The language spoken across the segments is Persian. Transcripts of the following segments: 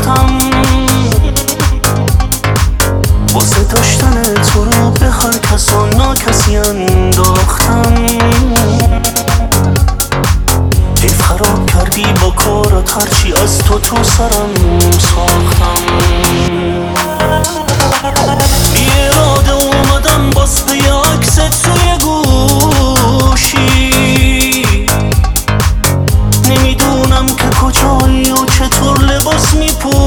ساختم، واسه داشتن تو رو به هر کس و ناکسی انداختم. حیف خراب کردی با کارات، هرچی از تو سرم ساختم. بی اراده اومدم باز به یه عکس توی گوشی، نمیدونم که کجایی و چطور لباس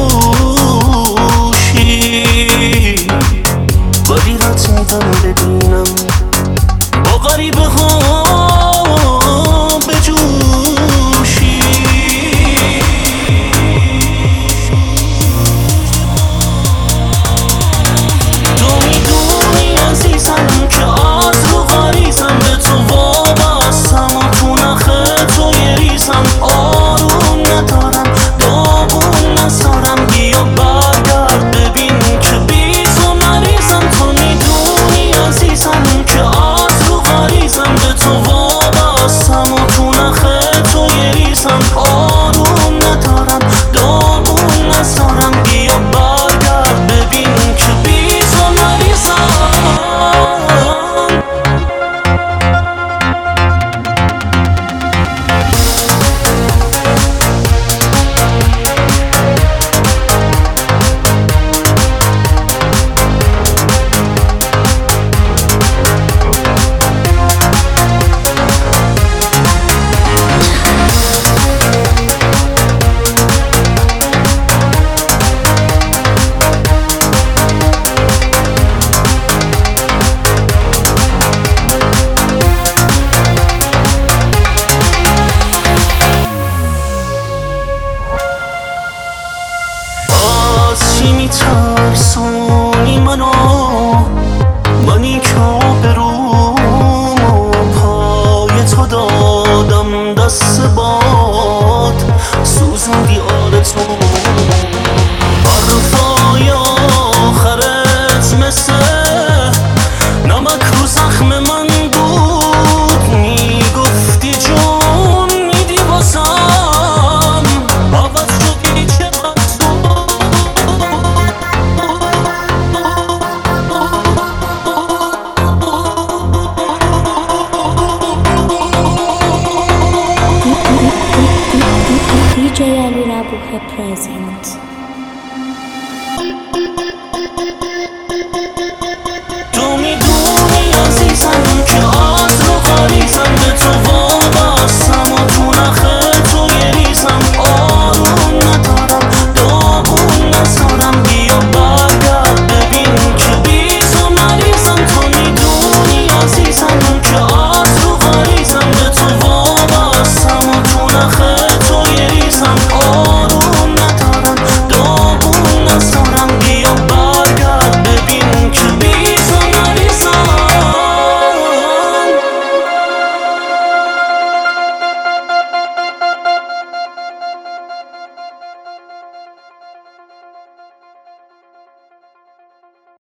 میپوشی، ولی رد میدم ببینم با غریبه ها بجوشی. تو میدونی عزیزم که از رو غریزم، به تو وابستم و تو نخ تو یه ریزم. آروم ندارم داغون نذارم، بیا برگرد ببین که بی تو مریضم. تو میدونی عزیزم که از رو غریزم، به تو وابستم و تو نخ تو یه ریزم. آروم ندارم داغون نذارم، بیا برگرد ببین که بی تو مریضم. چی میترسونی منی که آبروم و پای تو دادم دست باد، سوزوندی آرزو. حرفای آخرت مثل نمک رو زخم من بود، میگفتی جون میدی بازم، عوض شدی چقدر DJ Ali Rabuhe present.